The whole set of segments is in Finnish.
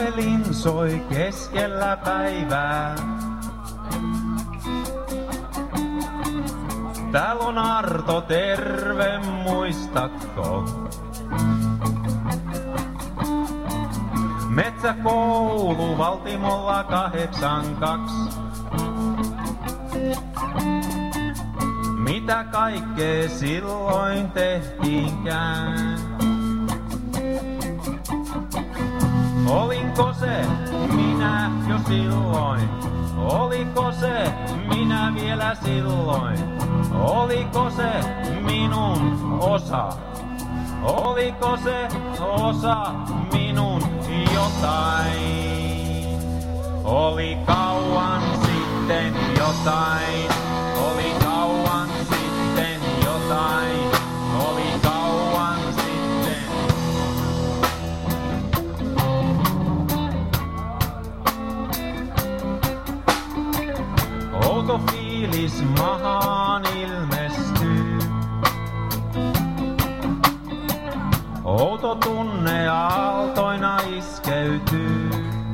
Puhelin soi keskellä päivää. Täällä on Arto, terve, muistatko? Metsäkoulu Valtimolla 82. Mitä kaikkea silloin tehtiinkään? Olinko se minä jo silloin? Oliko se minä vielä silloin? Oliko se minun osa? Oliko se osa minun jotain? Oli kauan sitten jotain. Oli kauan sitten jotain. Oli kauan sitten. Outo fiilis mahaan ilmestyy. Outo tunne aaltoina iskeytyy.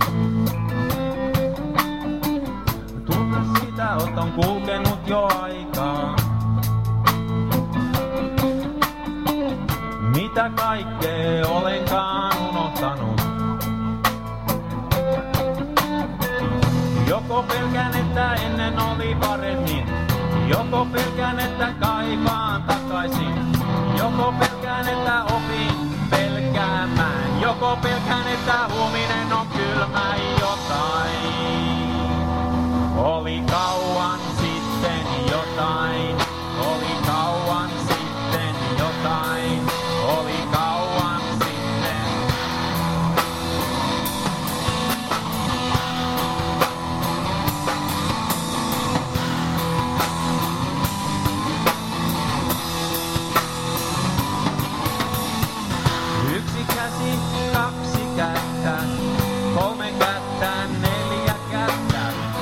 Tunne sitä, ot on kulkenut jo aikaa. Mitä kaikkea olenkaan unohtanut? Joko pelkään, että ennen oli paremmin. Joko pelkään, että kaipaan takaisin. Joko pelkään, että opin pelkäämään. Joko pelkään, että huominen on kylmä jotain. Oli kauan sitten jotain. Oli kauan sitten jotain. Oli kauan sitten. Yksi käsi, kaksi kättä, kolme kättä, neljä kättä.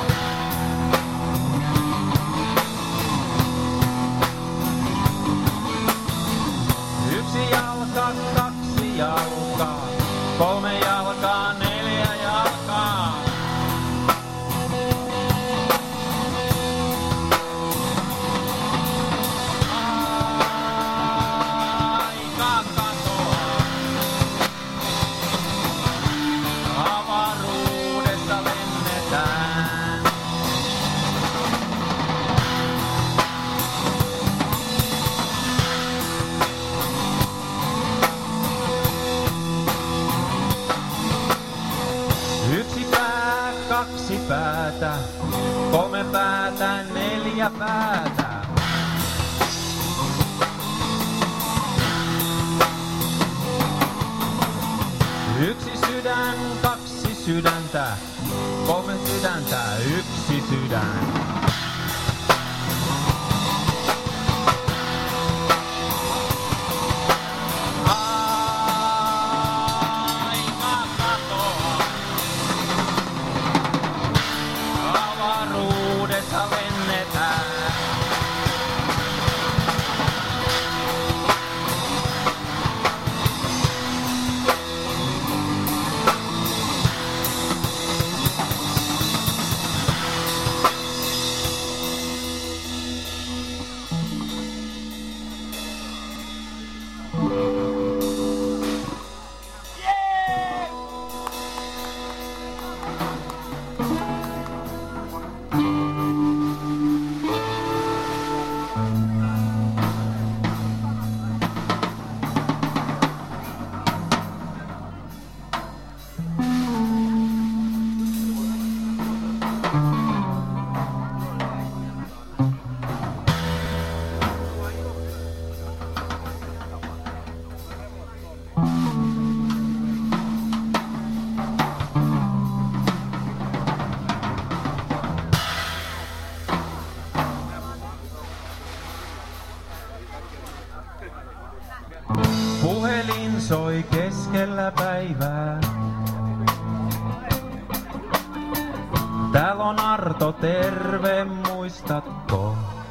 Yksi jalka, kaksi jalkaa, kolme jalkaa, neljä jalkaa. Aika katoaa. Avaruudessa lennetään. Yksi pää, kaksi päätä, kolme päätä, neljä päätä. Yksi sydän, kaksi sydäntä, kolme sydäntä, yksi sydän. Aika katoaa. Avaruudessa lennetään. Puhelin soi keskellä päivää. Täällä on Arto, terve, muistatko?